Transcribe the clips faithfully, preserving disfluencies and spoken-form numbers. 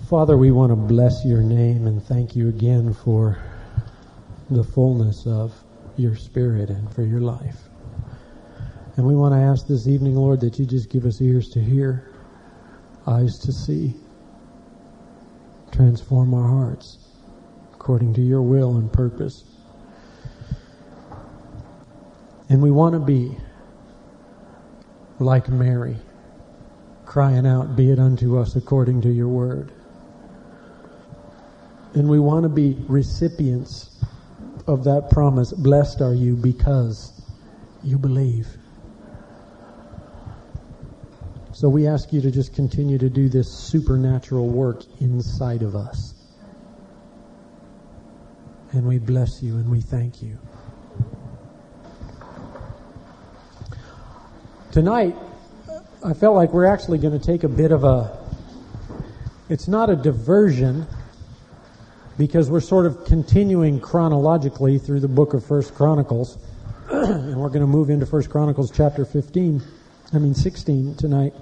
Father, we want to bless your name and thank you again for the fullness of your Spirit and for your life. And we want to ask this evening, Lord, that you just give us ears to hear, eyes to see, transform our hearts according to your will and purpose. And we want to be like Mary, crying out, be it unto us according to your word. And we want to be recipients of that promise. Blessed are you because you believe. So we ask you to just continue to do this supernatural work inside of us. And we bless you and we thank you. Tonight, I felt like we're actually going to take a bit of a, it's not a diversion, because we're sort of continuing chronologically through the book of First Chronicles. And we're going to move into First Chronicles chapter fifteen, I mean sixteen tonight.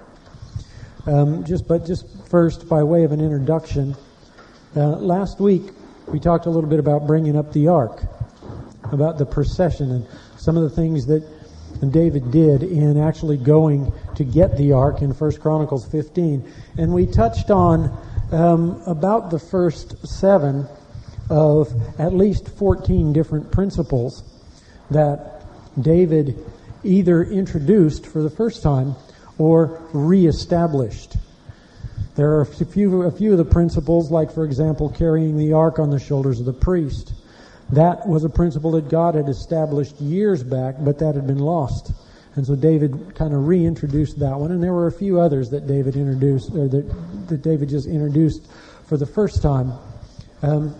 Um, just, but just first, by way of an introduction, uh, last week we talked a little bit about bringing up the ark, about the procession and some of the things that David did in actually going to get the ark in First Chronicles fifteen. And we touched on um, about the first seven of at least fourteen different principles that David either introduced for the first time or reestablished. There are a few, a few of the principles, like, for example, carrying the ark on the shoulders of the priest. That was a principle that God had established years back, but that had been lost. And so David kind of reintroduced that one. And there were a few others that David introduced, or that, that David just introduced for the first time. Um,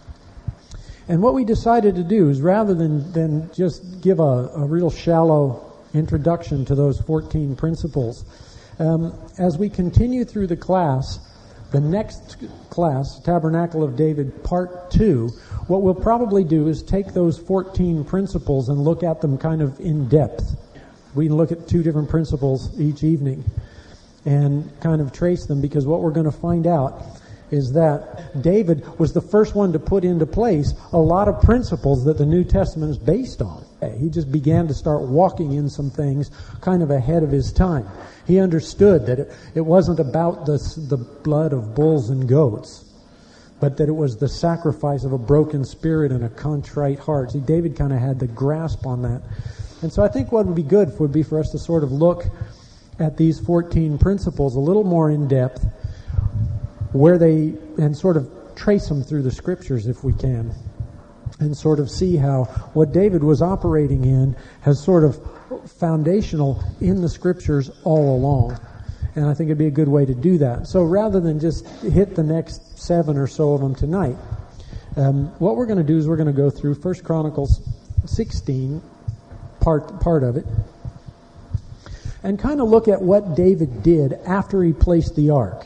and what we decided to do is, rather than, than just give a, a real shallow introduction to those fourteen principles, um, as we continue through the class, the next class, Tabernacle of David Part two, what we'll probably do is take those fourteen principles and look at them kind of in depth. We can look at two different principles each evening and kind of trace them, because what we're going to find out is that David was the first one to put into place a lot of principles that the New Testament is based on. He just began to start walking in some things kind of ahead of his time. He understood that it, it wasn't about the, the blood of bulls and goats, but that it was the sacrifice of a broken spirit and a contrite heart. See, David kind of had the grasp on that. And so I think what would be good would be for us to sort of look at these fourteen principles a little more in depth, where they, and sort of trace them through the scriptures if we can, and sort of see how what David was operating in has sort of foundational in the scriptures all along. And I think it'd be a good way to do that. So rather than just hit the next seven or so of them tonight, um, what we're going to do is we're going to go through First Chronicles sixteen, part part of it, and kind of look at what David did after he placed the ark.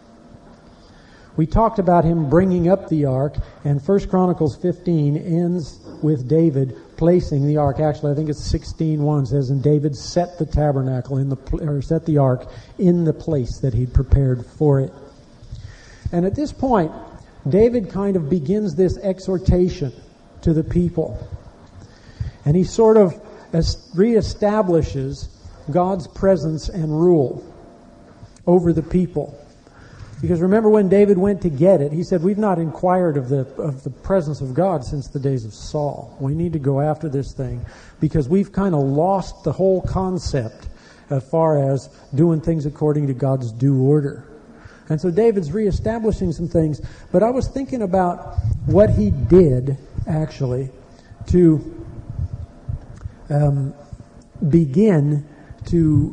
We talked about him bringing up the ark, and First Chronicles fifteen ends with David placing the ark. Actually, I think it's sixteen one says, and David set the tabernacle in the or set the ark in the place that he'd prepared for it. And at this point, David kind of begins this exhortation to the people, and he sort of reestablishes God's presence and rule over the people. Because remember, when David went to get it, he said, we've not inquired of the of the presence of God since the days of Saul. We need to go after this thing, because we've kind of lost the whole concept as far as doing things according to God's due order. And so David's reestablishing some things. But I was thinking about what he did, actually, to um, begin to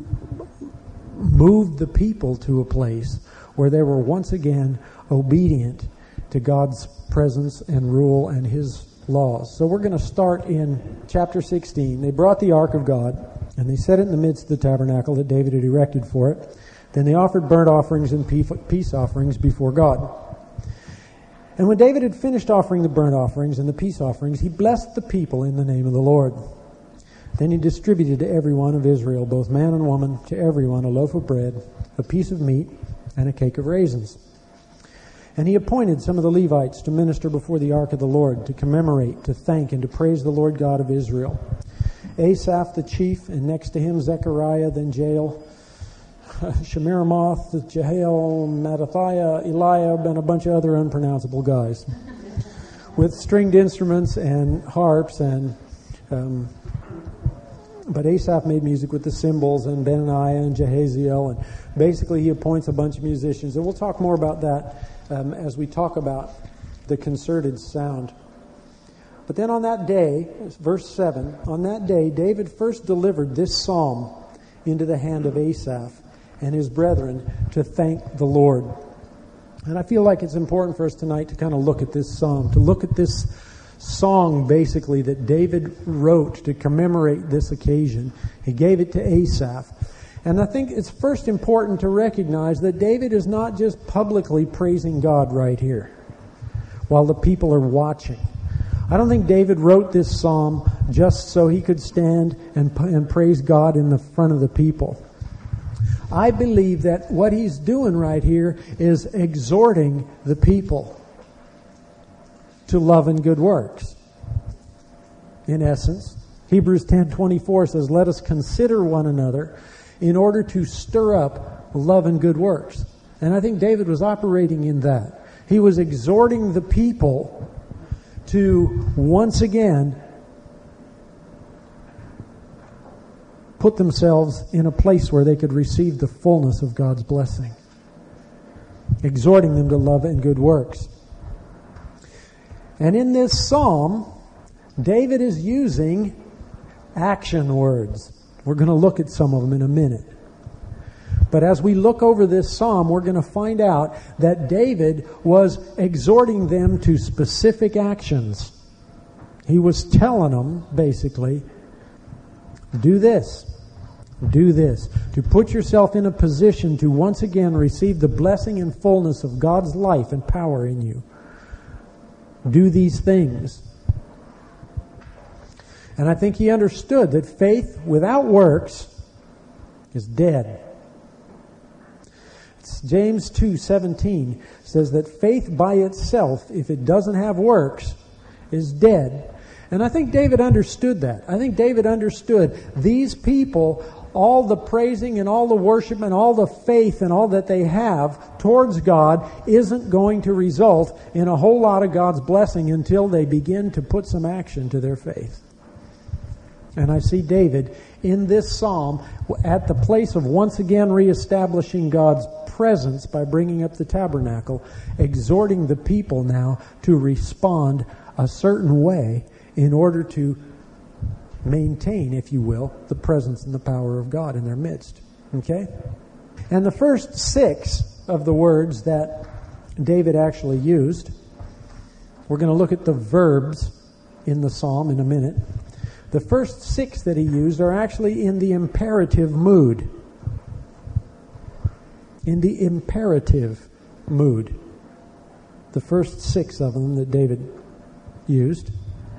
move the people to a place where they were once again obedient to God's presence and rule and His laws. So we're going to start in chapter sixteen. They brought the ark of God, and they set it in the midst of the tabernacle that David had erected for it. Then they offered burnt offerings and peace offerings before God. And when David had finished offering the burnt offerings and the peace offerings, he blessed the people in the name of the Lord. Then he distributed to every one of Israel, both man and woman, to everyone a loaf of bread, a piece of meat, and a cake of raisins. And he appointed some of the Levites to minister before the ark of the Lord, to commemorate, to thank, and to praise the Lord God of Israel. Asaph the chief, and next to him Zechariah, then Jael, Shemiramoth, Jehiel, Mattathiah, Eliab, and a bunch of other unpronounceable guys with stringed instruments and harps. And um, but Asaph made music with the cymbals, and Benaniah and Jehaziel, and basically he appoints a bunch of musicians. And we'll talk more about that um, as we talk about the concerted sound. But then on that day, verse seven, on that day David first delivered this psalm into the hand of Asaph and his brethren to thank the Lord. And I feel like it's important for us tonight to kind of look at this psalm, to look at this song basically that David wrote to commemorate this occasion. He gave it to Asaph. And I think it's first important to recognize that David is not just publicly praising God right here while the people are watching. I don't think David wrote this psalm just so he could stand and, and praise God in the front of the people. I believe that what he's doing right here is exhorting the people to love and good works. In essence, Hebrews ten twenty-four says, "Let us consider one another in order to stir up love and good works." And I think David was operating in that. He was exhorting the people to once again put themselves in a place where they could receive the fullness of God's blessing, exhorting them to love and good works. And in this psalm, David is using action words. We're going to look at some of them in a minute. But as we look over this psalm, we're going to find out that David was exhorting them to specific actions. He was telling them, basically, do this, do this, to put yourself in a position to once again receive the blessing and fullness of God's life and power in you. Do these things. And I think he understood that faith without works is dead. James two seventeen says that faith by itself, if it doesn't have works, is dead. And I think David understood that. I think David understood these people, all the praising and all the worship and all the faith and all that they have towards God isn't going to result in a whole lot of God's blessing until they begin to put some action to their faith. And I see David in this psalm at the place of once again reestablishing God's presence by bringing up the tabernacle, exhorting the people now to respond a certain way in order to maintain, if you will, the presence and the power of God in their midst. Okay? And the first six of the words that David actually used, we're going to look at the verbs in the psalm in a minute. The first six that he used are actually in the imperative mood. In the imperative mood. The first six of them that David used.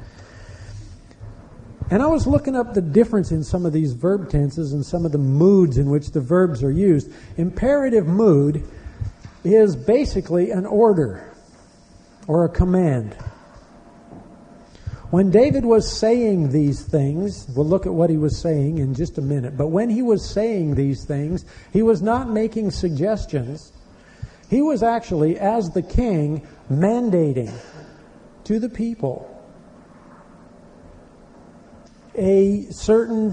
And I was looking up the difference in some of these verb tenses and some of the moods in which the verbs are used. Imperative mood is basically an order or a command. When David was saying these things, we'll look at what he was saying in just a minute, but when he was saying these things, he was not making suggestions. He was actually, as the king, mandating to the people a certain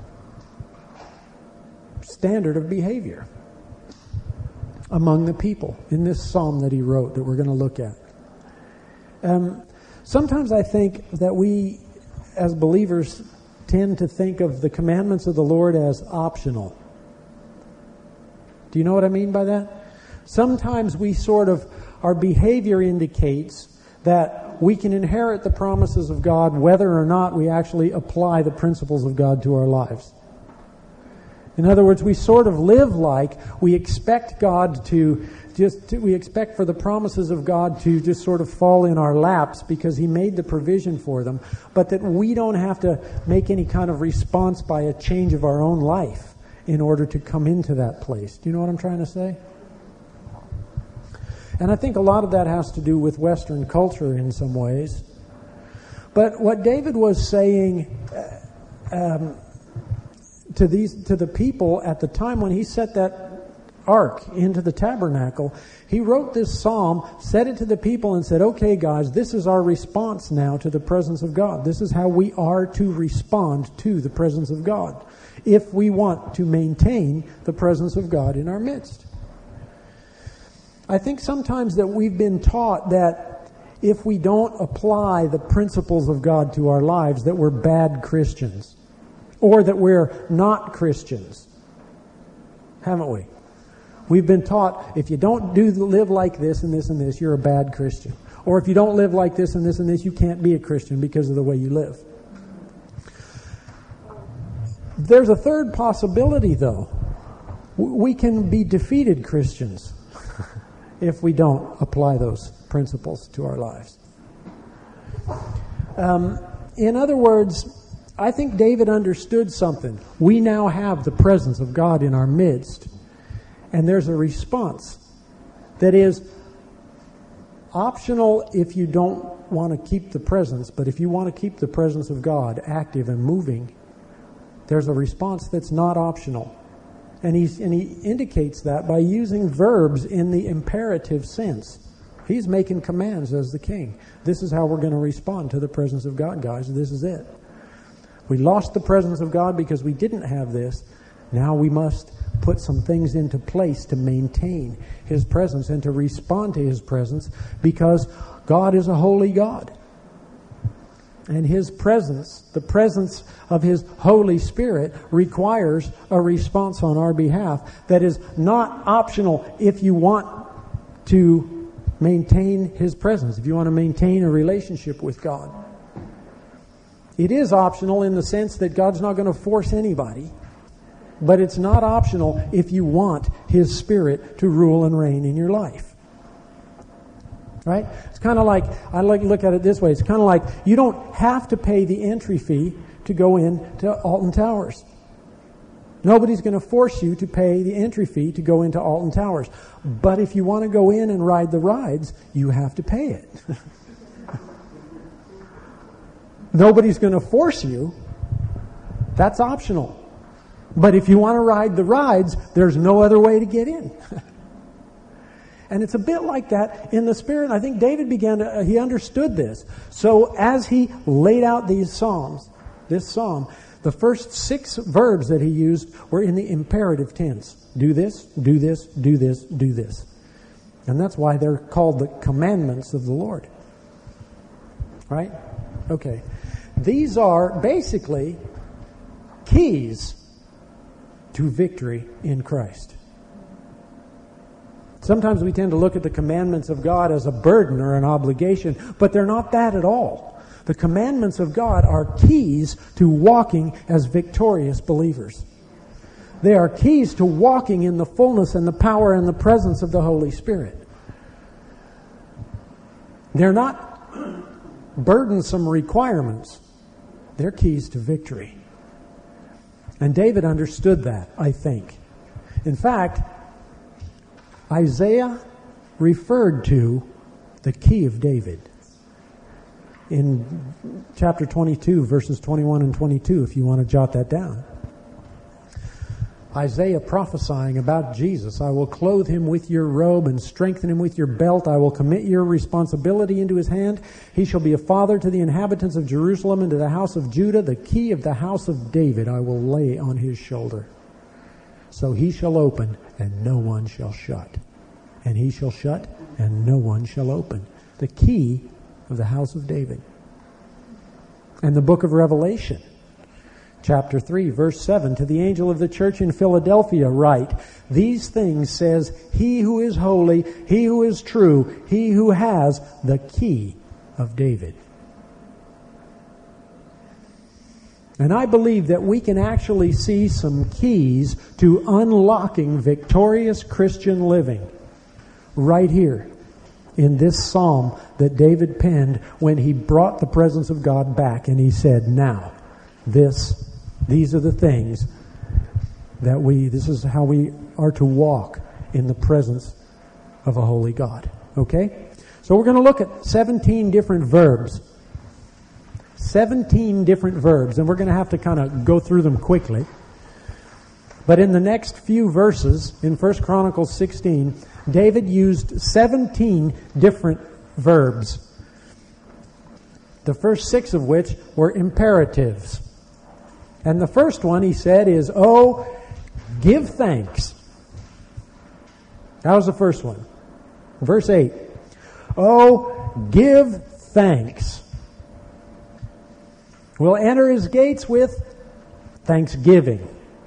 standard of behavior among the people in this psalm that he wrote that we're going to look at. Um, sometimes I think that we, as believers, tend to think of the commandments of the Lord as optional. Do you know what I mean by that? Sometimes we sort of, our behavior indicates that we can inherit the promises of God whether or not we actually apply the principles of God to our lives. In other words, we sort of live like we expect God to just, to, we expect for the promises of God to just sort of fall in our laps because He made the provision for them, but that we don't have to make any kind of response by a change of our own life in order to come into that place. Do you know what I'm trying to say? And I think a lot of that has to do with Western culture in some ways. But what David was saying um, to these to the people at the time when he set that ark into the tabernacle, he wrote this psalm, said it to the people, and said, okay, guys, this is our response now to the presence of God. This is how we are to respond to the presence of God if we want to maintain the presence of God in our midst. I think sometimes that we've been taught that if we don't apply the principles of God to our lives, that we're bad Christians, or that we're not Christians. Haven't we? We've been taught, if you don't do live like this and this and this, you're a bad Christian. Or if you don't live like this and this and this, you can't be a Christian because of the way you live. There's a third possibility, though. We can be defeated Christians if we don't apply those principles to our lives. Um, in other words, I think David understood something. We now have the presence of God in our midst. And there's a response that is optional if you don't want to keep the presence, but if you want to keep the presence of God active and moving, there's a response that's not optional. And he's, and he indicates that by using verbs in the imperative sense. He's making commands as the king. This is how we're going to respond to the presence of God, guys. This is it. We lost the presence of God because we didn't have this. Now we must put some things into place to maintain His presence and to respond to His presence, because God is a holy God. And His presence, the presence of His Holy Spirit, requires a response on our behalf that is not optional if you want to maintain His presence, if you want to maintain a relationship with God. It is optional in the sense that God's not going to force anybody. But it's not optional if you want His Spirit to rule and reign in your life. Right? It's kind of like, I like to look at it this way. It's kind of like you don't have to pay the entry fee to go into Alton Towers. Nobody's going to force you to pay the entry fee to go into Alton Towers. But if you want to go in and ride the rides, you have to pay it. Nobody's going to force you. That's optional. But if you want to ride the rides, there's no other way to get in. And it's a bit like that in the Spirit. I think David began to, uh, he understood this. So as he laid out these psalms, this psalm, the first six verbs that he used were in the imperative tense. Do this, do this, do this, do this. And that's why they're called the commandments of the Lord. Right? Okay. These are basically keys to victory in Christ. Sometimes we tend to look at the commandments of God as a burden or an obligation, but they're not that at all. The commandments of God are keys to walking as victorious believers. They are keys to walking in the fullness and the power and the presence of the Holy Spirit. They're not burdensome requirements. They're keys to victory. And David understood that, I think. In fact, Isaiah referred to the key of David in chapter twenty-two, verses twenty-one and twenty-two, if you want to jot that down. Isaiah prophesying about Jesus. I will clothe him with your robe and strengthen him with your belt. I will commit your responsibility into his hand. He shall be a father to the inhabitants of Jerusalem and to the house of Judah. The key of the house of David I will lay on his shoulder. So he shall open and no one shall shut. And he shall shut and no one shall open. The key of the house of David. And the book of Revelation. Chapter three, verse seven, to the angel of the church in Philadelphia write, these things says he who is holy, he who is true, he who has the key of David. And I believe that we can actually see some keys to unlocking victorious Christian living right here in this psalm that David penned when he brought the presence of God back, and he said, now, this These are the things that we, this is how we are to walk in the presence of a holy God. Okay? So we're going to look at seventeen different verbs. seventeen different verbs, and we're going to have to kind of go through them quickly. But in the next few verses, in First Chronicles sixteen, David used seventeen different verbs. The first six of which were imperatives. And the first one, he said, is, oh, give thanks. That was the first one. Verse eight. Oh, give thanks. We'll enter his gates with thanksgiving.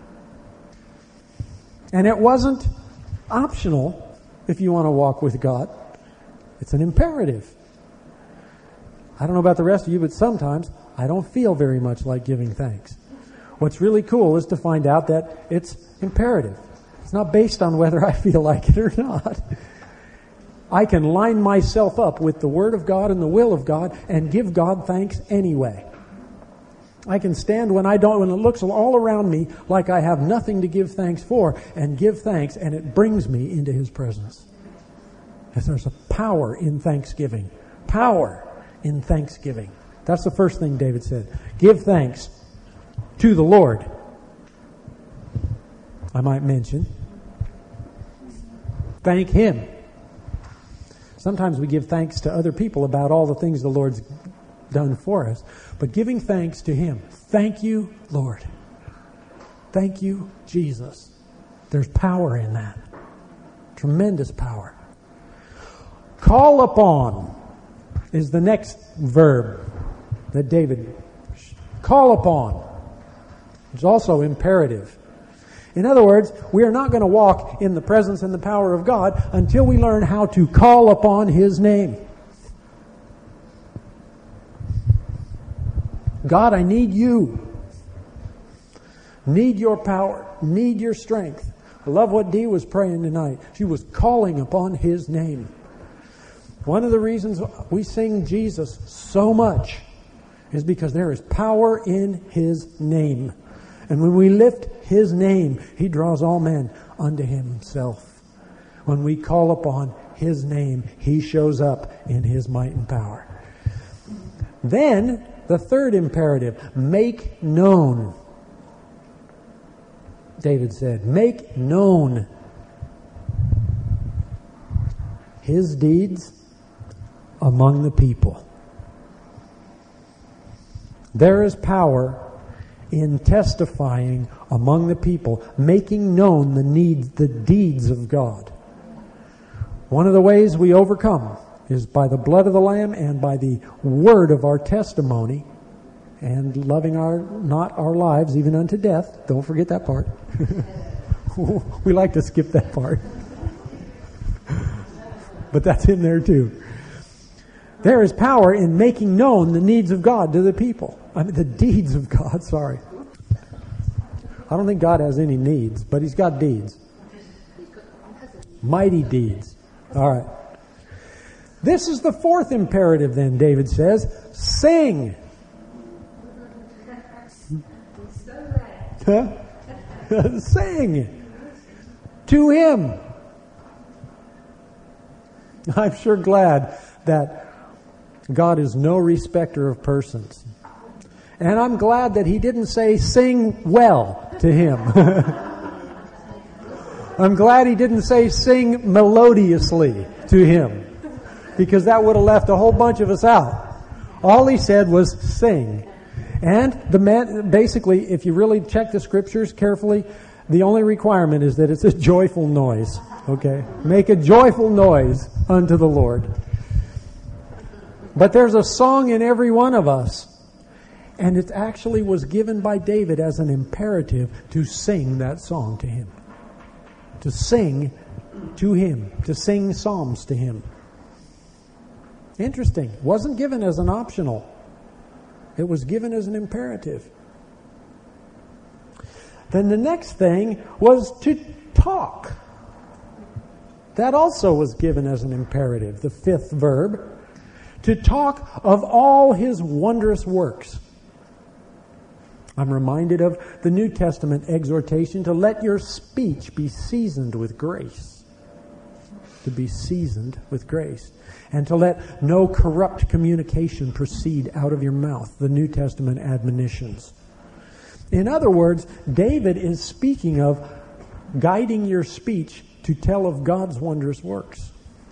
And it wasn't optional if you want to walk with God. It's an imperative. I don't know about the rest of you, but sometimes I don't feel very much like giving thanks. What's really cool is to find out that it's imperative. It's not based on whether I feel like it or not. I can line myself up with the Word of God and the will of God and give God thanks anyway. I can stand when I don't, when it looks all around me like I have nothing to give thanks for, and give thanks, and it brings me into His presence. Because there's a power in thanksgiving. Power in thanksgiving. That's the first thing David said. Give thanks to the Lord. I might mention, thank Him. Sometimes we give thanks to other people about all the things the Lord's done for us. But giving thanks to Him. Thank you, Lord. Thank you, Jesus. There's power in that. Tremendous power. Call upon is the next verb that David, call upon. It's also imperative. In other words, we are not going to walk in the presence and the power of God until we learn how to call upon His name. God, I need you. Need your power. Need your strength. I love what Dee was praying tonight. She was calling upon His name. One of the reasons we sing Jesus so much is because there is power in His name. And when we lift His name, He draws all men unto Himself. When we call upon His name, He shows up in His might and power. Then, the third imperative, make known. David said, make known His deeds among the people. There is power in testifying among the people, making known the needs, the deeds of God. One of the ways we overcome is by the blood of the Lamb and by the word of our testimony, and loving our not our lives even unto death. Don't forget that part. We like to skip that part. But that's in there too. There is power in making known the needs of God to the people. I mean, the deeds of God, sorry. I don't think God has any needs, but He's got deeds. Mighty deeds. All right. This is the fourth imperative then, David says. Sing. Huh? Sing to Him. I'm sure glad that God is no respecter of persons. And I'm glad that He didn't say sing well to Him. I'm glad He didn't say sing melodiously to Him, because that would have left a whole bunch of us out. All He said was sing. And the man, basically, if you really check the scriptures carefully, the only requirement is that it's a joyful noise. Okay? Make a joyful noise unto the Lord. But there's a song in every one of us. And it actually was given by David as an imperative to sing that song to Him. To sing to Him. To sing psalms to Him. Interesting. It wasn't given as an optional. It was given as an imperative. Then the next thing was to talk. That also was given as an imperative. The fifth verb. To talk of all His wondrous works. I'm reminded of the New Testament exhortation to let your speech be seasoned with grace. to be seasoned with grace, and to let no corrupt communication proceed out of your mouth, the New Testament admonitions. In other words, David is speaking of guiding your speech to tell of God's wondrous works.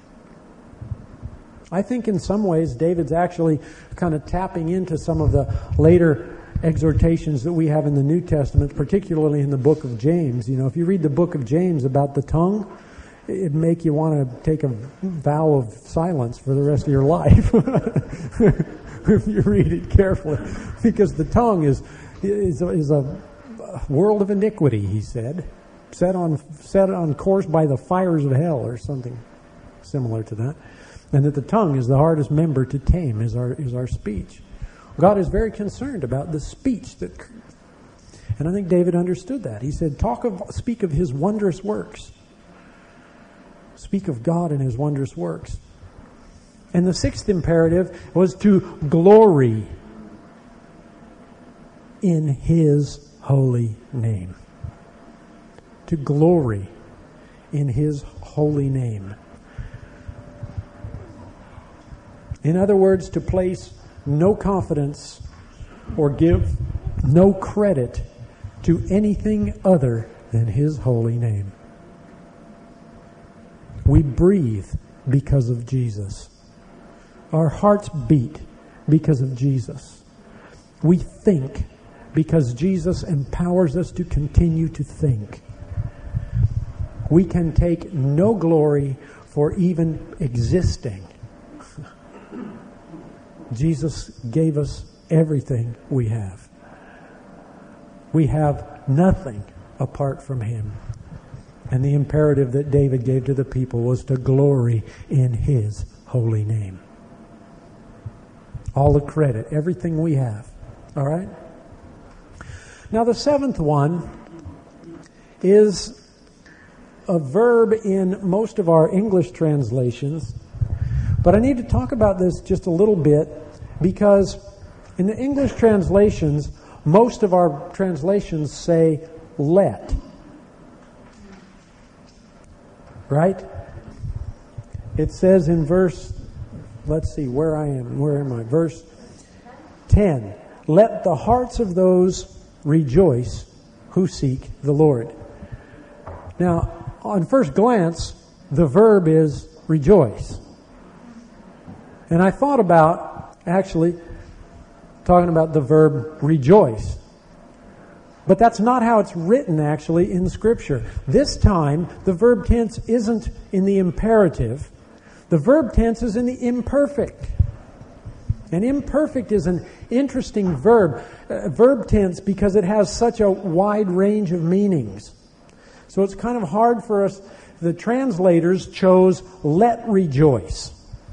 I think in some ways David's actually kind of tapping into some of the later exhortations that we have in the New Testament, particularly in the book of James. You know, if you read the book of James about the tongue, it'd make you want to take a vow of silence for the rest of your life if you read it carefully, because the tongue is is, is a world of iniquity, he said, set on set on course by the fires of hell, or something similar to that, and that the tongue is the hardest member to tame, is our is our speech. God is very concerned about the speech that, and I think David understood that. He said, "Talk of, speak of His wondrous works. Speak of God and His wondrous works." And the sixth imperative was to glory in His holy name. To glory in His holy name. In other words, to place no confidence or give no credit to anything other than His holy name. We breathe because of Jesus. Our hearts beat because of Jesus. We think because Jesus empowers us to continue to think. We can take no glory for even existing. Jesus gave us everything we have. We have nothing apart from Him. And the imperative that David gave to the people was to glory in His holy name. All the credit, everything we have. All right? Now the seventh one is a verb in most of our English translations. But I need to talk about this just a little bit, because in the English translations, most of our translations say let. Right? It says in verse, let's see, where I am, where am I? Verse ten. Let the hearts of those rejoice who seek the Lord. Now, on first glance, the verb is rejoice. And I thought about, actually, talking about the verb rejoice. But that's not how it's written, actually, in Scripture. This time, the verb tense isn't in the imperative. The verb tense is in the imperfect. And imperfect is an interesting verb, uh, verb tense, because it has such a wide range of meanings. So it's kind of hard for us. The translators chose let rejoice.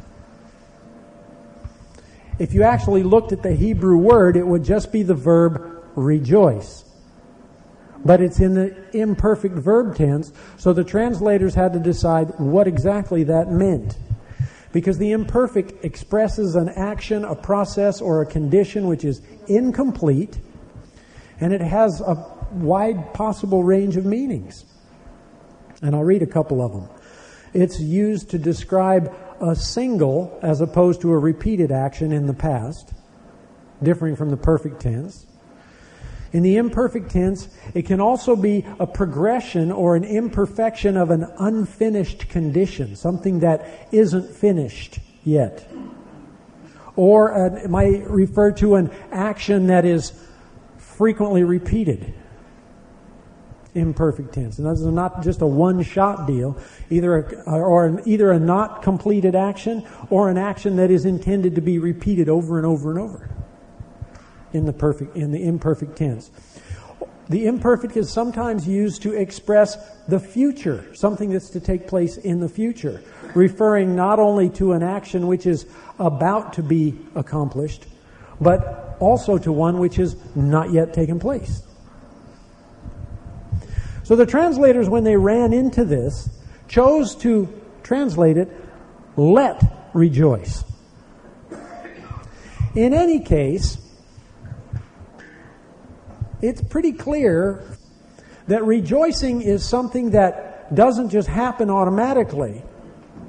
If you actually looked at the Hebrew word, it would just be the verb rejoice. But it's in the imperfect verb tense, so the translators had to decide what exactly that meant. Because the imperfect expresses an action, a process, or a condition which is incomplete, and it has a wide possible range of meanings. And I'll read a couple of them. It's used to describe a single as opposed to a repeated action in the past, differing from the perfect tense. In the imperfect tense, it can also be a progression or an imperfection of an unfinished condition, something that isn't finished yet. Or uh, it might refer to an action that is frequently repeated. Imperfect tense. And this is not just a one-shot deal, either a, or an, either a not completed action or an action that is intended to be repeated over and over and over. In the perfect, in the imperfect tense. The imperfect is sometimes used to express the future, something that's to take place in the future, referring not only to an action which is about to be accomplished, but also to one which has not yet taken place. So the translators, when they ran into this, chose to translate it, let rejoice. In any case, it's pretty clear that rejoicing is something that doesn't just happen automatically.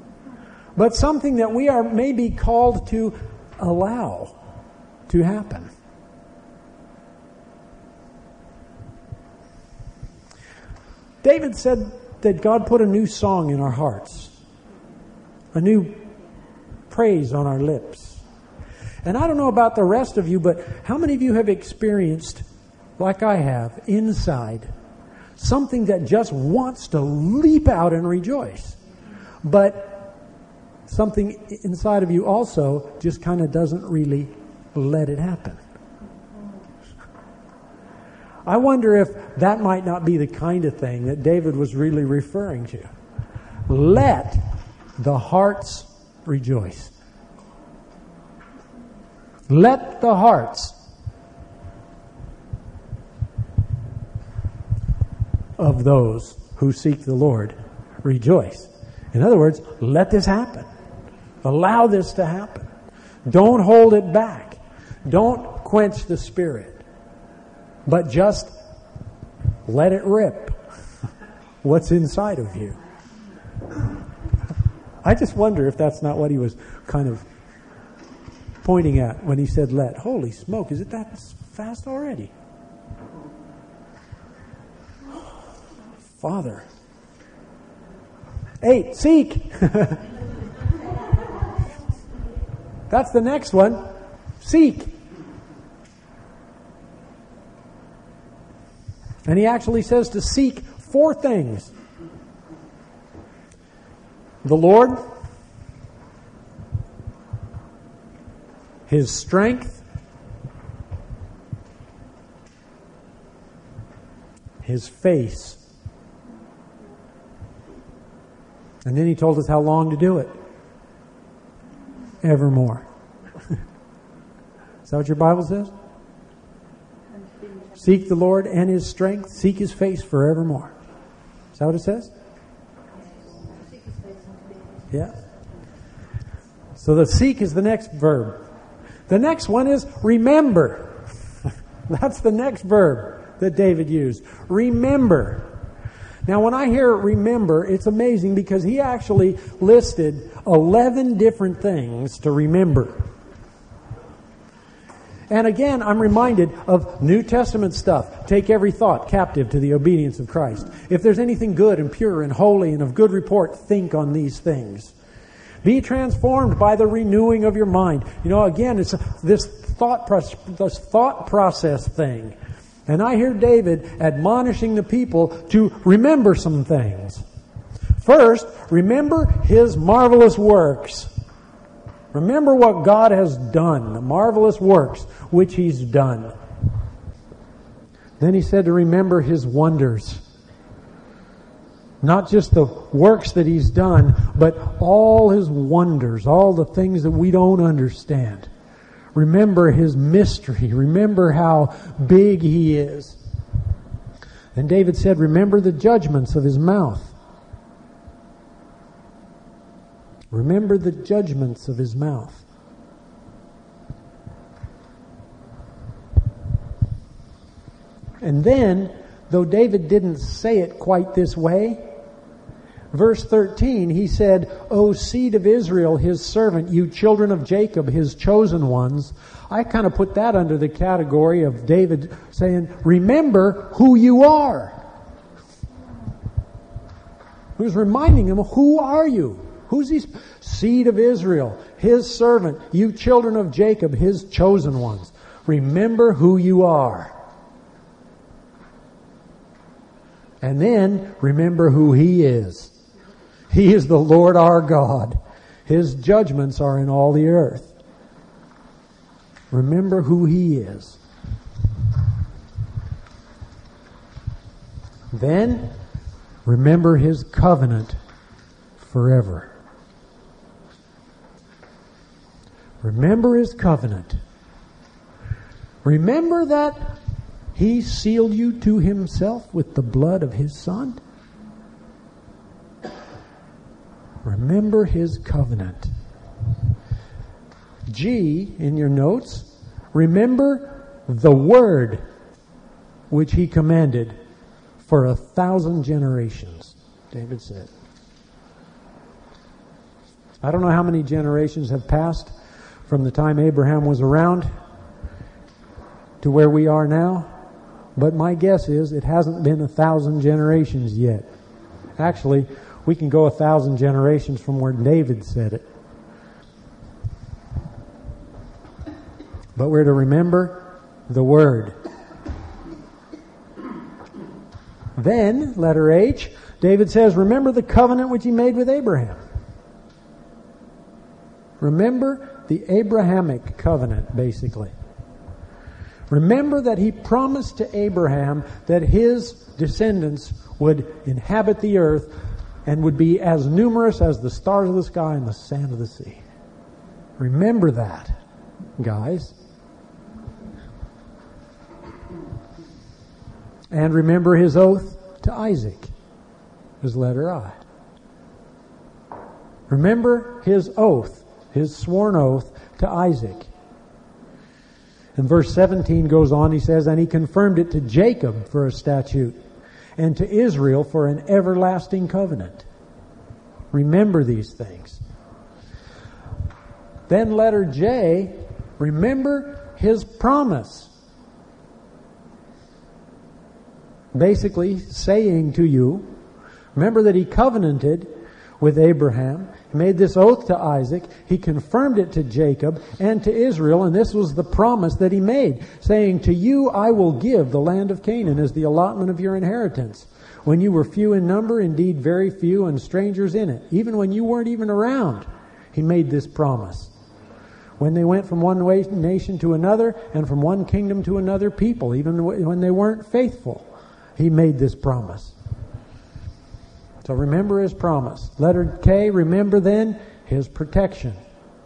but something that we are maybe called to allow to happen. David said that God put a new song in our hearts, a new praise on our lips. And I don't know about the rest of you, but how many of you have experienced, like I have, inside, something that just wants to leap out and rejoice, but something inside of you also just kind of doesn't really let it happen? I wonder if that might not be the kind of thing that David was really referring to. Let the hearts rejoice. Let the hearts of those who seek the Lord rejoice. In other words, let this happen. Allow this to happen. Don't hold it back. Don't quench the Spirit. But just let it rip what's inside of you. I just wonder if that's not what he was kind of pointing at when he said let. Holy smoke, is it that fast already? Father. Eight, seek. That's the next one. Seek. And he actually says to seek four things. The Lord, His strength, His face. And then he told us how long to do it. Evermore. Is that what your Bible says? Seek the Lord and His strength. Seek His face forevermore. Is that what it says? Yeah. So the seek is the next verb. The next one is remember. That's the next verb that David used. Remember. Now when I hear remember, it's amazing because he actually listed eleven different things to remember. And again, I'm reminded of New Testament stuff. Take every thought captive to the obedience of Christ. If there's anything good and pure and holy and of good report, think on these things. Be transformed by the renewing of your mind. You know, again, it's this thought, this thought process thing. And I hear David admonishing the people to remember some things. First, remember His marvelous works. Remember what God has done, the marvelous works which He's done. Then he said to remember His wonders. Not just the works that He's done, but all His wonders, all the things that we don't understand. Remember His mystery. Remember how big He is. And David said, remember the judgments of His mouth. Remember the judgments of His mouth. And then, though David didn't say it quite this way, verse thirteen, he said, O seed of Israel, His servant, you children of Jacob, His chosen ones. I kind of put that under the category of David saying, remember who you are. He was reminding them, who are you? Who's these? Seed of Israel, His servant, you children of Jacob, His chosen ones. Remember who you are. And then remember who He is. He is the Lord our God. His judgments are in all the earth. Remember who He is. Then remember His covenant forever. Remember His covenant. Remember that He sealed you to Himself with the blood of His Son. Remember His covenant. G, in your notes, remember the word which He commanded for a thousand generations, David said. I don't know how many generations have passed from the time Abraham was around to where we are now, but my guess is it hasn't been a thousand generations yet. Actually, we can go a thousand generations from where David said it. But we're to remember the Word. Then, letter H, David says, remember the covenant which he made with Abraham. Remember the Abrahamic covenant, basically. Remember that he promised to Abraham that his descendants would inhabit the earth and would be as numerous as the stars of the sky and the sand of the sea. Remember that, guys. And remember his oath to Isaac, his letter I. Remember his oath, his sworn oath to Isaac. And verse seventeen goes on, he says, and he confirmed it to Jacob for a statute, and to Israel for an everlasting covenant. Remember these things. Then letter J, remember his promise. Basically saying to you, remember that he covenanted with Abraham, he made this oath to Isaac, he confirmed it to Jacob and to Israel, and this was the promise that he made, saying, to you I will give the land of Canaan as the allotment of your inheritance. When you were few in number, indeed very few, and strangers in it, even when you weren't even around, he made this promise. When they went from one way, nation to another, and from one kingdom to another people, even when they weren't faithful, he made this promise. So remember his promise. Letter K, remember then his protection.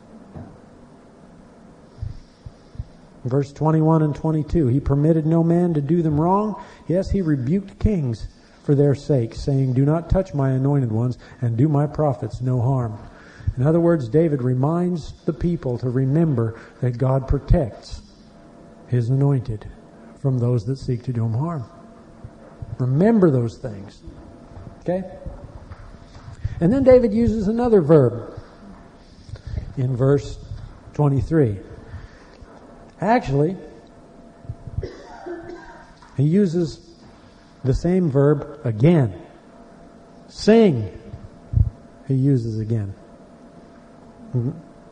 Verse twenty-one and twenty-two, he permitted no man to do them wrong. Yes, he rebuked kings for their sake, saying, do not touch my anointed ones, and do my prophets no harm. In other words, David reminds the people to remember that God protects his anointed from those that seek to do him harm. Remember those things. Okay? And then David uses another verb in verse twenty-three. Actually, he uses the same verb again. Sing, he uses again. Mm-hmm.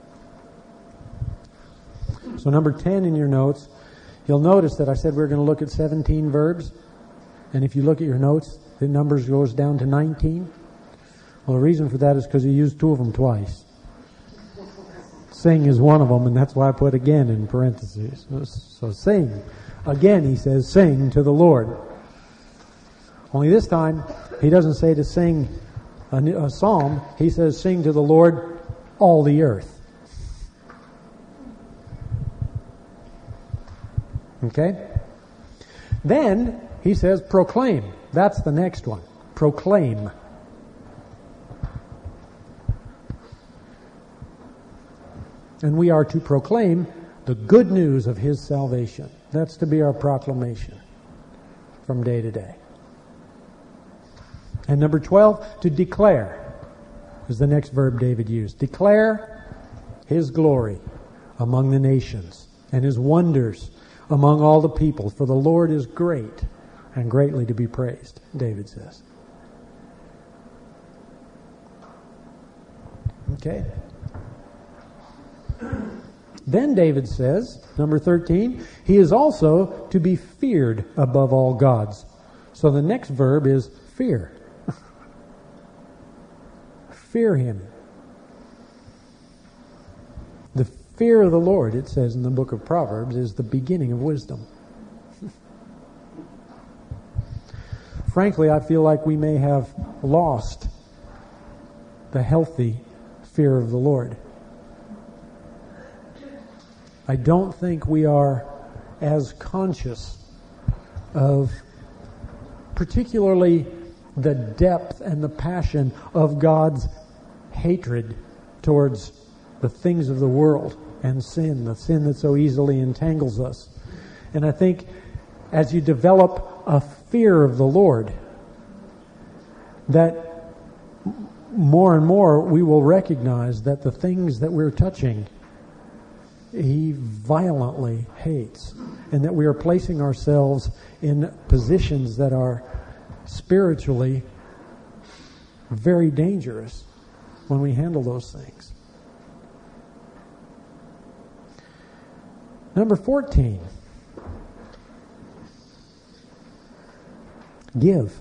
So number ten in your notes, you'll notice that I said we we're going to look at seventeen verbs. And if you look at your notes, the numbers goes down to nineteen. Well, the reason for that is because he used two of them twice. Sing is one of them, and that's why I put again in parentheses. So sing. Again, he says, sing to the Lord. Only this time, he doesn't say to sing a, a psalm. He says, sing to the Lord all the earth. Okay? Then, he says, proclaim. That's the next one. Proclaim. And we are to proclaim the good news of his salvation. That's to be our proclamation from day to day. And number twelve, to declare is the next verb David used. Declare his glory among the nations and his wonders among all the people. For the Lord is great and greatly to be praised, David says. Okay. Then David says, number thirteen, he is also to be feared above all gods. So the next verb is fear. Fear him. The fear of the Lord, it says in the book of Proverbs, is the beginning of wisdom. Frankly, I feel like we may have lost the healthy fear of the Lord. I don't think we are as conscious of particularly the depth and the passion of God's hatred towards the things of the world and sin, the sin that so easily entangles us. And I think as you develop a fear of the Lord, that more and more we will recognize that the things that we're touching, he violently hates, and that we are placing ourselves in positions that are spiritually very dangerous when we handle those things. Number fourteen. Give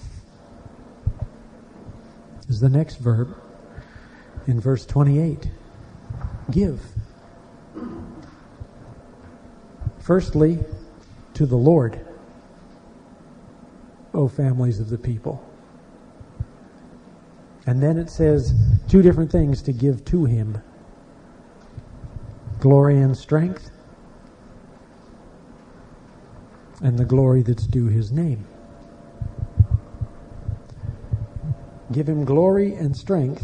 is the next verb in verse twenty-eight. Give. Firstly, to the Lord, O families of the people. And then it says two different things to give to him. Glory and strength, and the glory that's due his name. Give him glory and strength,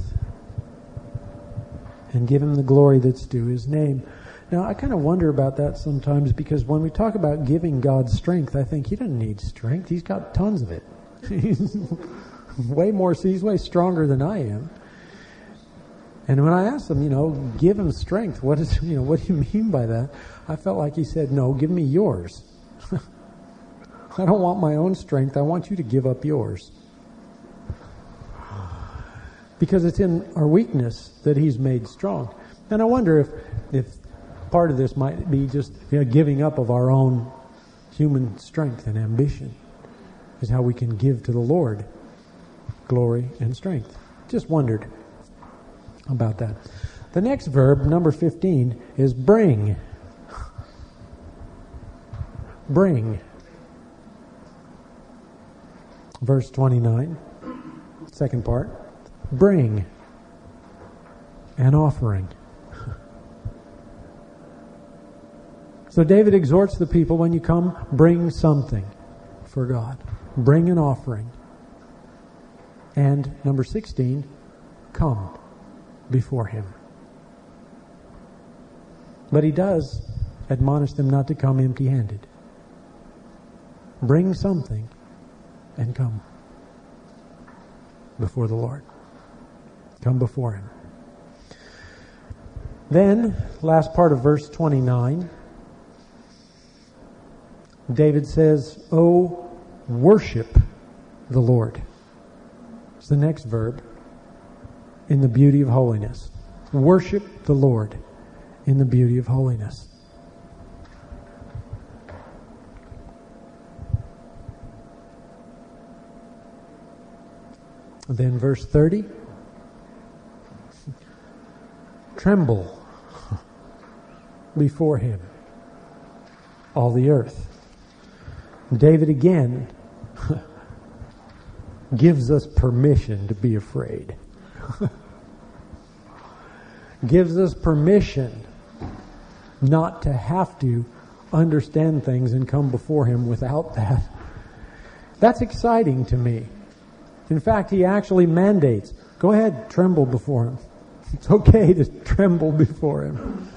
and give him the glory that's due his name. Now, I kind of wonder about that sometimes, because when we talk about giving God strength, I think he doesn't need strength. He's got tons of it. He's way more, he's way stronger than I am. And when I asked him, you know, give him strength, what is, you know, what do you mean by that? I felt like he said, no, give me yours. I don't want my own strength. I want you to give up yours. Because it's in our weakness that he's made strong. And I wonder if if part of this might be just, you know, giving up of our own human strength and ambition is how we can give to the Lord glory and strength. Just wondered about that. The next verb, number fifteen, is bring. Bring. Verse twenty-nine, second part. Bring an offering. So David exhorts the people, when you come, bring something for God. Bring an offering. And number sixteen, come before him. But he does admonish them not to come empty-handed. Bring something and come before the Lord. Come before him. Then, last part of verse twenty-nine, David says, "Oh, worship the Lord." It's the next verb, in the beauty of holiness. Worship the Lord in the beauty of holiness. Then verse thirty, tremble before him, all the earth. David again gives us permission to be afraid. Gives us permission not to have to understand things and come before him without that. That's exciting to me. In fact, he actually mandates, go ahead, tremble before him. It's okay to tremble before him.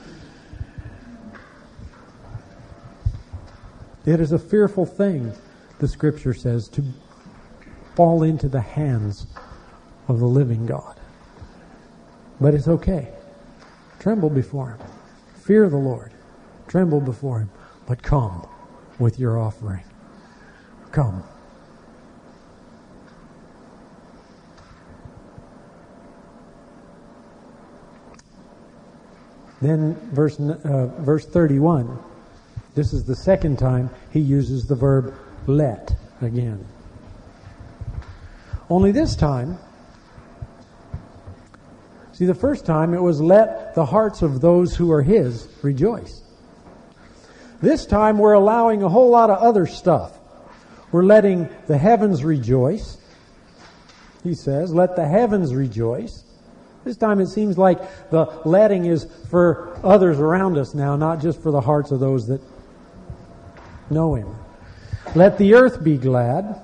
It is a fearful thing, the scripture says, to fall into the hands of the living God. But it's okay. Tremble before him. Fear the Lord. Tremble before him. But come with your offering. Come. Then verse uh, verse thirty-one. This is the second time he uses the verb let again. Only this time, see, the first time it was let the hearts of those who are his rejoice. This time we're allowing a whole lot of other stuff. We're letting the heavens rejoice. He says, let the heavens rejoice. This time it seems like the letting is for others around us now, not just for the hearts of those that know him. Let the earth be glad.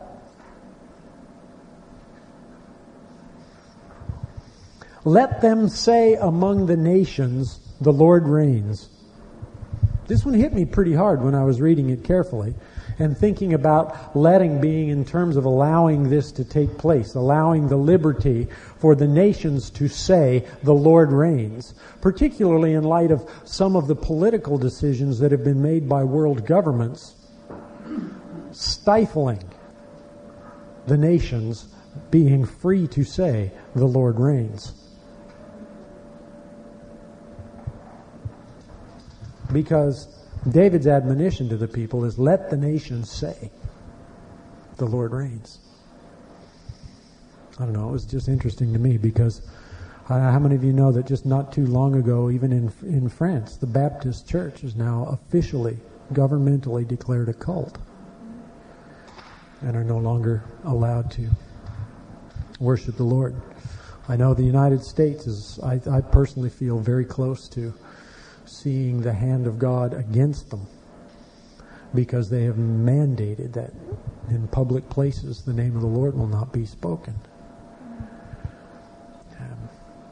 Let them say among the nations, the Lord reigns. This one hit me pretty hard when I was reading it carefully. and thinking about letting being in terms of allowing this to take place, allowing the liberty for the nations to say, the Lord reigns, particularly in light of some of the political decisions that have been made by world governments, stifling the nations being free to say, the Lord reigns. Because David's admonition to the people is, let the nations say, the Lord reigns. I don't know, it was just interesting to me because uh, how many of you know that just not too long ago, even in in France, the Baptist Church is now officially, governmentally declared a cult and are no longer allowed to worship the Lord. I know the United States is, I, I personally feel very close to seeing the hand of God against them because they have mandated that in public places the name of the Lord will not be spoken. Um,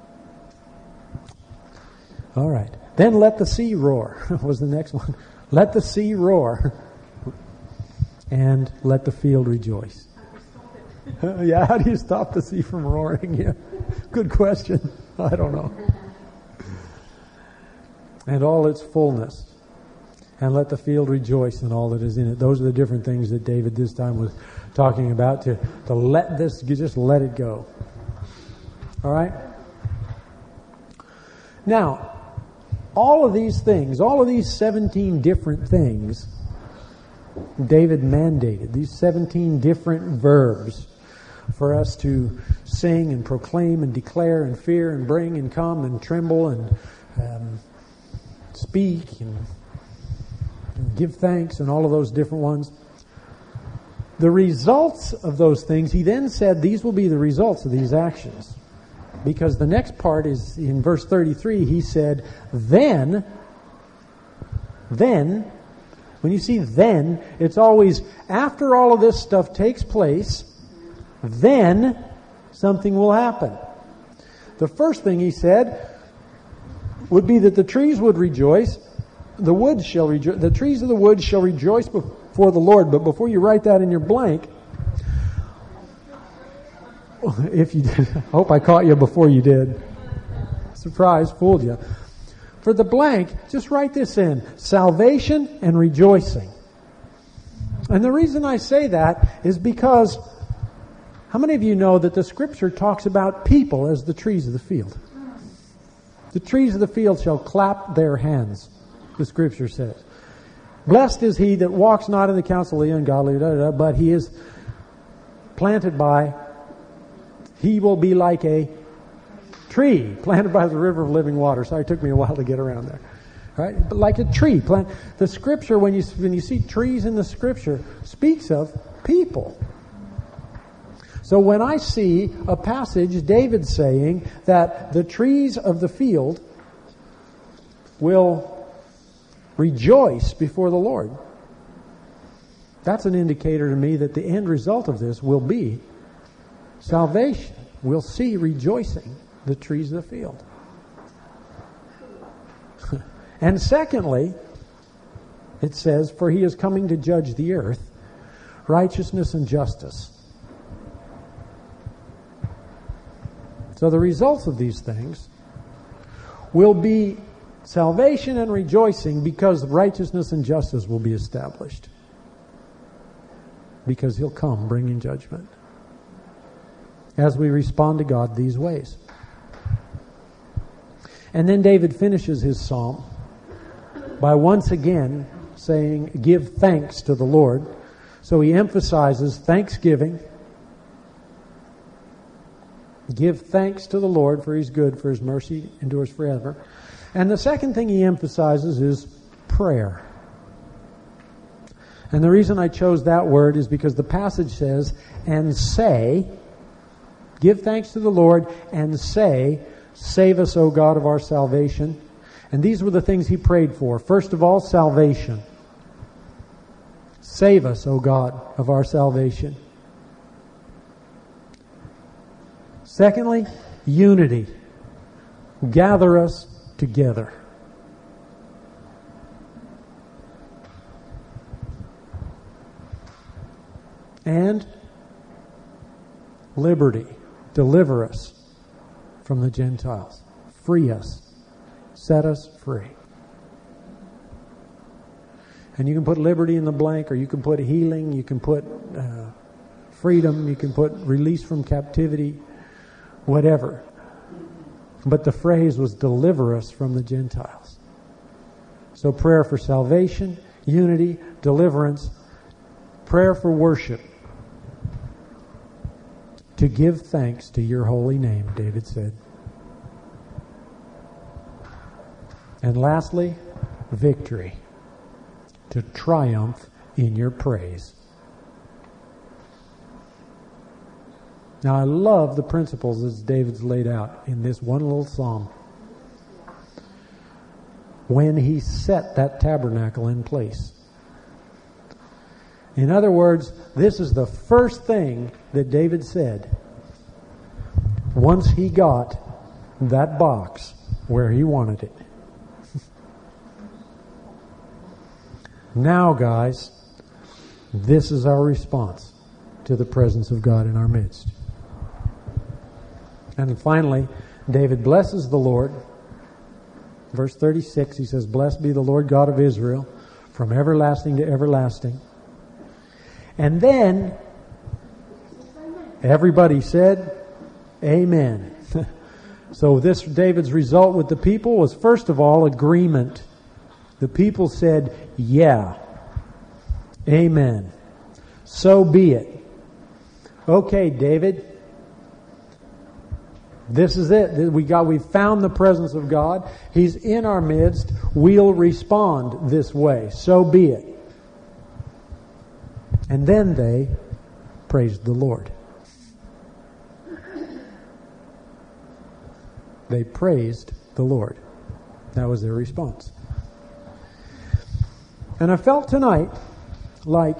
all right. Then let the sea roar was the next one. Let the sea roar and let the field rejoice. Yeah, how do you stop the sea from roaring? Yeah, good question. I don't know. And all its fullness, and let the field rejoice in all that is in it. Those are the different things that David this time was talking about, to, to let this, just let it go. All right? Now, all of these things, all of these seventeen different things, David mandated, these seventeen different verbs for us to sing and proclaim and declare and fear and bring and come and tremble and um, speak and, and give thanks and all of those different ones. The results of those things, he then said, these will be the results of these actions. Because the next part is in verse thirty-three, he said, then, then, when you see then, it's always after all of this stuff takes place, then something will happen. The first thing he said would be that the trees would rejoice, the woods shall rejoice, the trees of the woods shall rejoice before the Lord. But before you write that in your blank, if you did, I hope I caught you before you did. Surprise, fooled you. For the blank, just write this in: salvation and rejoicing. And the reason I say that is because how many of you know that the Scripture talks about people as the trees of the field? The trees of the field shall clap their hands, the Scripture says. Blessed is he that walks not in the counsel of the ungodly, da, da, da, but he is planted by, he will be like a tree planted by the river of living water. Sorry, it took me a while to get around there. Right? But like a tree. Plant. The Scripture, when you when you see trees in the Scripture, speaks of people. So when I see a passage, David saying that the trees of the field will rejoice before the Lord, that's an indicator to me that the end result of this will be salvation. We'll see rejoicing the trees of the field. And secondly, it says, for he is coming to judge the earth, righteousness and justice. So the results of these things will be salvation and rejoicing because righteousness and justice will be established. Because he'll come bringing judgment. As we respond to God these ways. And then David finishes his psalm by once again saying, give thanks to the Lord. So he emphasizes thanksgiving. Give thanks to the Lord, for he's good, for his mercy endures forever. And the second thing he emphasizes is prayer. And the reason I chose that word is because the passage says, and say, give thanks to the Lord, and say, save us, O God of our salvation. And these were the things he prayed for. First of all, salvation. Save us, O God of our salvation. Secondly, unity. Gather us together. and liberty. Deliver us from the Gentiles. Free us. Set us free. And you can put liberty in the blank, or you can put healing, you can put uh, freedom, you can put release from captivity, whatever. But the phrase was deliver us from the Gentiles. So prayer for salvation, unity, deliverance, prayer for worship. To give thanks to your holy name, David said. And lastly, victory. To triumph in your praise. Now I love the principles as David's laid out in this one little psalm. When he set that tabernacle in place. In other words, this is the first thing that David said once he got that box where he wanted it. Now, guys, this is our response to the presence of God in our midst. And finally, David blesses the Lord. Verse thirty-six, he says, "Blessed be the Lord God of Israel, from everlasting to everlasting." And then, everybody said, Amen. So this, David's result with the people was, first of all, agreement. The people said, yeah, amen. So be it. Okay, David, this is it. We got, we found the presence of God. He's in our midst. We'll respond this way. So be it. And then they praised the Lord. They praised the Lord. That was their response. And I felt tonight like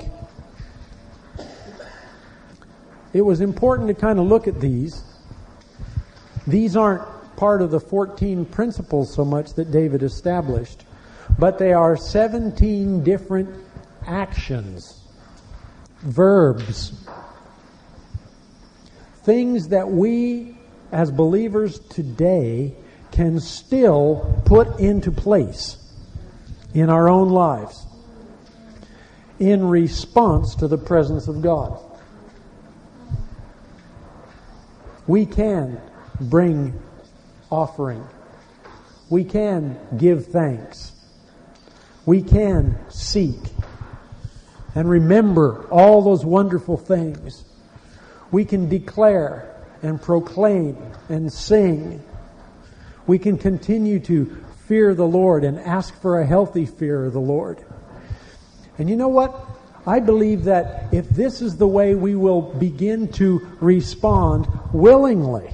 it was important to kind of look at these. These aren't part of the fourteen principles so much that David established, but they are seventeen different actions, verbs, things that we as believers today can still put into place in our own lives in response to the presence of God. We can bring offering. We can give thanks. We can seek and remember all those wonderful things. We can declare and proclaim and sing. We can continue to fear the Lord and ask for a healthy fear of the Lord. And you know what? I believe that if this is the way we will begin to respond willingly,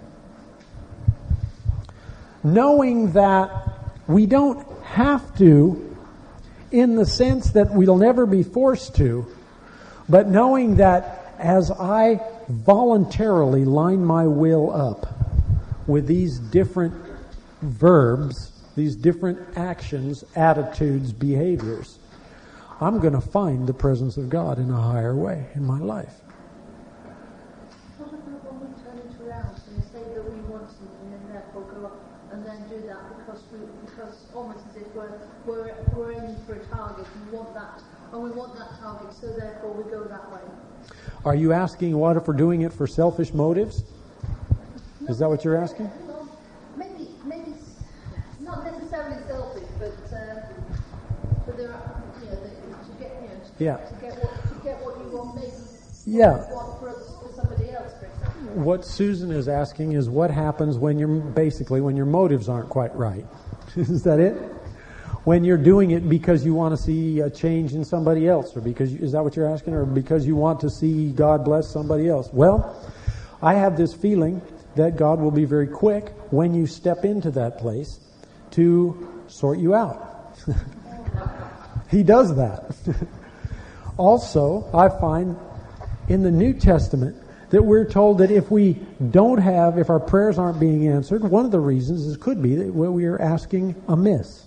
knowing that we don't have to, in the sense that we'll never be forced to, but knowing that as I voluntarily line my will up with these different verbs, these different actions, attitudes, behaviors, I'm going to find the presence of God in a higher way in my life. What about when we turn it around and say that we want something and therefore go up and then do that because we, because almost as if we're, we're, we're aiming for a target and we want that, and we want that target, so therefore we go that way. Are you asking what if we're doing it for selfish motives? No, Is that what you're asking? Well, maybe, maybe not necessarily selfish, but uh, but there are, you know, the, to get, you know, to, Yeah. to get what to get what you want, maybe Yeah. what you want for, for somebody else, for example. What Susan is asking is what happens when you're basically when your motives aren't quite right. Is that it? When you're doing it because you want to see a change in somebody else, or because you, is that what you're asking, or because you want to see God bless somebody else? Well, I have this feeling that God will be very quick when you step into that place to sort you out. He does that. Also, I find in the New Testament that we're told that if we don't have, if our prayers aren't being answered, one of the reasons is could be that we are asking amiss.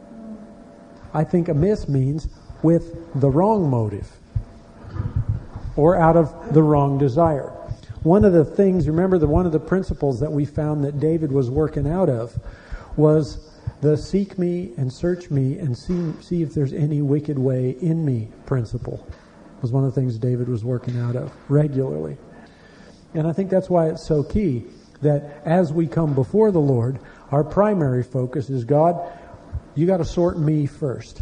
I think amiss means with the wrong motive. or out of the wrong desire. One of the things, remember the one of the principles that we found that David was working out of was the seek me and search me and see, see if there's any wicked way in me principle. Was one of the things David was working out of regularly. And I think that's why it's so key that as we come before the Lord, our primary focus is, God, you got to sort me first.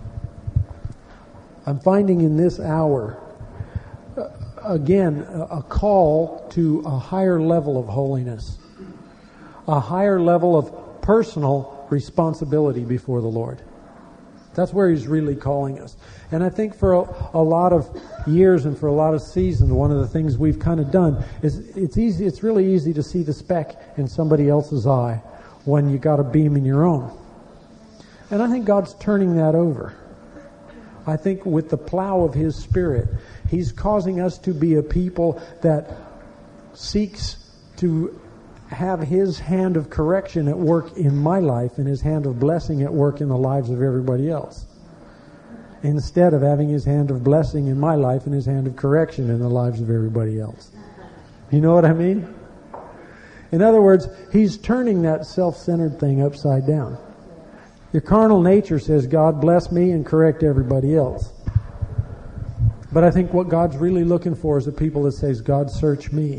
I'm finding in this hour, uh, again, a, a call to a higher level of holiness, a higher level of personal responsibility before the Lord. That's where He's really calling us. And I think for a, a lot of years and for a lot of seasons, one of the things we've kind of done is it's easy. It's really easy to see the speck in somebody else's eye when you got a beam in your own. And I think God's turning that over. I think with the plow of His Spirit, He's causing us to be a people that seeks to have His hand of correction at work in my life and His hand of blessing at work in the lives of everybody else, instead of having His hand of blessing in my life and His hand of correction in the lives of everybody else. You know what I mean? In other words, He's turning that self-centered thing upside down. Your carnal nature says, God bless me and correct everybody else. But I think what God's really looking for is a people that says, God, search me.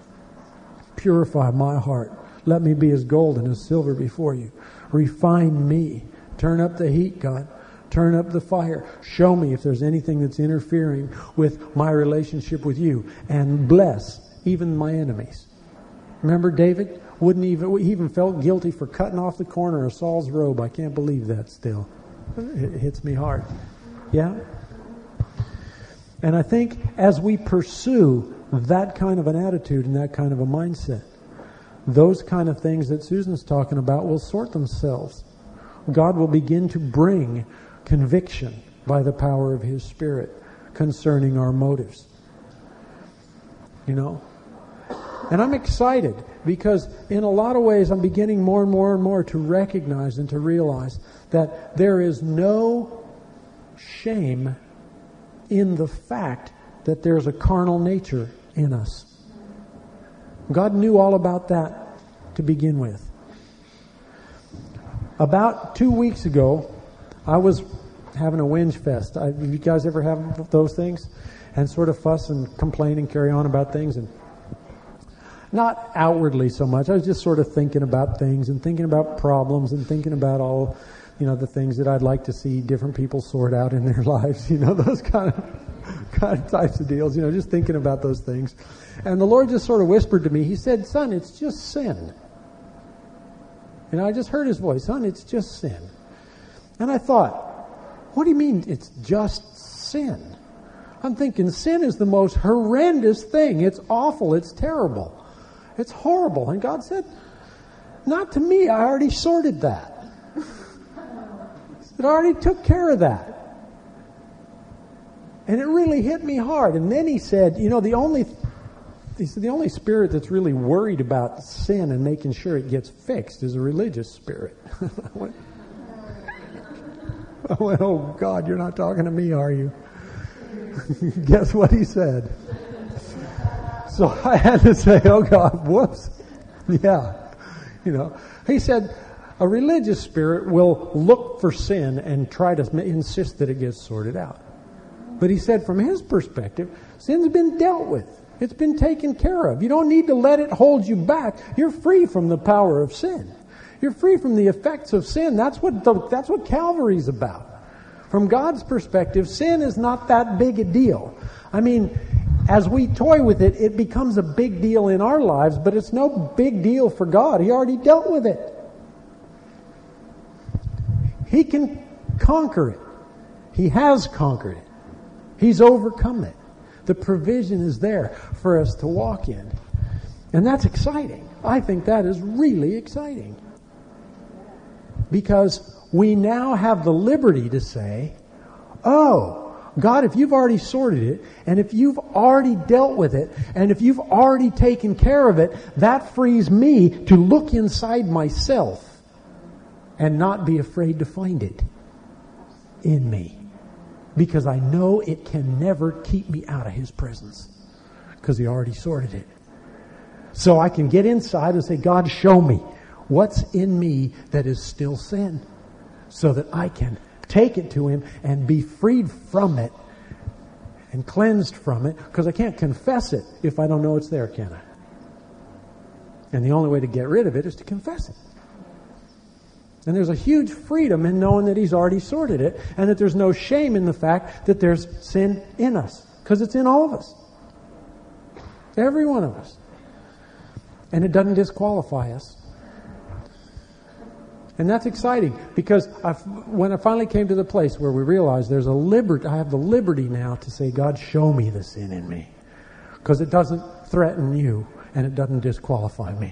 Purify my heart. Let me be as gold and as silver before you. Refine me. Turn up the heat, God. Turn up the fire. Show me if there's anything that's interfering with my relationship with you. And bless even my enemies. Remember David? Wouldn't even, he even felt guilty for cutting off the corner of Saul's robe. I can't believe that still. It hits me hard. Yeah? And I think as we pursue that kind of an attitude and that kind of a mindset, those kind of things that Susan's talking about will sort themselves. God will begin to bring conviction by the power of His Spirit concerning our motives. You know? And I'm excited because in a lot of ways I'm beginning more and more and more to recognize and to realize that there is no shame in the fact that there's a carnal nature in us. God knew all about that to begin with. About two weeks ago, I was having a whinge fest. I, you guys ever have those things? And sort of fuss and complain and carry on about things, and not outwardly so much. I was just sort of thinking about things and thinking about problems and thinking about all, you know, the things that I'd like to see different people sort out in their lives. You know, those kind of, kind of types of deals. You know, just thinking about those things. And the Lord just sort of whispered to me. He said, "Son, it's just sin." And I just heard His voice. "Son, it's just sin." And I thought, what do you mean it's just sin? I'm thinking sin is the most horrendous thing. It's awful. It's terrible. It's horrible. And God said, not to me. I already sorted that. It already took care of that. And it really hit me hard. And then He said, you know, the only, He said, the only spirit that's really worried about sin and making sure it gets fixed is a religious spirit. I went, I went, oh God, you're not talking to me, are you? Guess what He said? So I had to say, oh God, whoops. Yeah. You know, He said, a religious spirit will look for sin and try to insist that it gets sorted out. But He said from His perspective, sin's been dealt with. It's been taken care of. You don't need to let it hold you back. You're free from the power of sin. You're free from the effects of sin. That's what the, that's what Calvary's about. From God's perspective, sin is not that big a deal. I mean, as we toy with it, it becomes a big deal in our lives, but it's no big deal for God. He already dealt with it. He can conquer it. He has conquered it. He's overcome it. The provision is there for us to walk in. And that's exciting. I think that is really exciting. Because we now have the liberty to say, oh, God, if you've already sorted it, and if you've already dealt with it, and if you've already taken care of it, that frees me to look inside myself and not be afraid to find it in me. because I know it can never keep me out of His presence, because He already sorted it. So I can get inside and say, God, show me what's in me that is still sin, so that I can take it to Him and be freed from it and cleansed from it, because I can't confess it if I don't know it's there, can I? And the only way to get rid of it is to confess it. And there's a huge freedom in knowing that He's already sorted it, and that there's no shame in the fact that there's sin in us, because it's in all of us. Every one of us. And it doesn't disqualify us. And that's exciting, because I've, when I finally came to the place where we realized there's a liberty, I have the liberty now to say, God, show me the sin in me. Because it doesn't threaten you, and it doesn't disqualify me.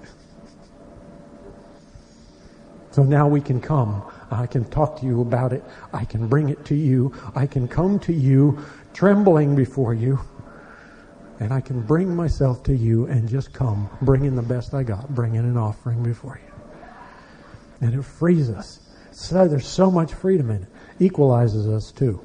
So now we can come. I can talk to you about it. I can bring it to you. I can come to you trembling before you. And I can bring myself to you and just come, bringing the best I got, bringing an offering before you. And it frees us. So there's so much freedom in it. Equalizes us too.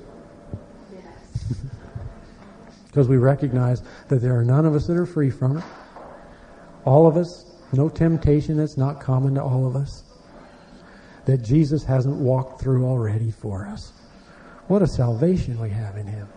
Because we recognize that there are none of us that are free from it. All of us, no temptation that's not common to all of us, that Jesus hasn't walked through already for us. What a salvation we have in Him.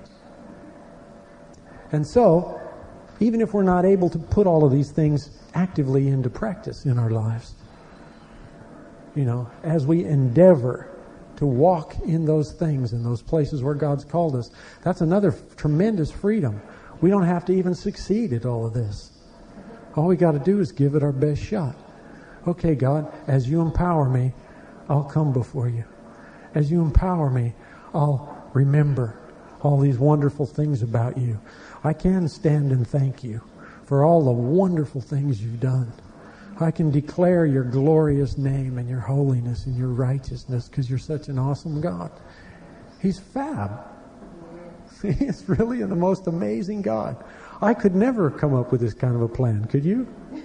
And so, even if we're not able to put all of these things actively into practice in our lives, you know, as we endeavor to walk in those things, in those places where God's called us, that's another f- tremendous freedom. We don't have to even succeed at all of this. All we got to do is give it our best shot. Okay, God, as you empower me, I'll come before you. As you empower me, I'll remember all these wonderful things about you. I can stand and thank you for all the wonderful things you've done. I can declare your glorious name and your holiness and your righteousness, because you're such an awesome God. He's fab. He's really the most amazing God. I could never come up with this kind of a plan. Could you?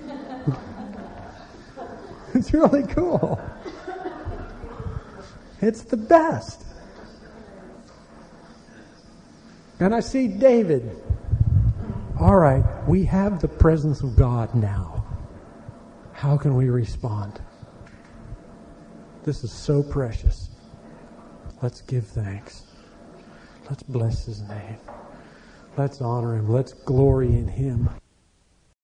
It's really cool. It's the best. And I see David. All right, we have the presence of God now. How can we respond? This is so precious. Let's give thanks. Let's bless His name. Let's honor Him. Let's glory in Him.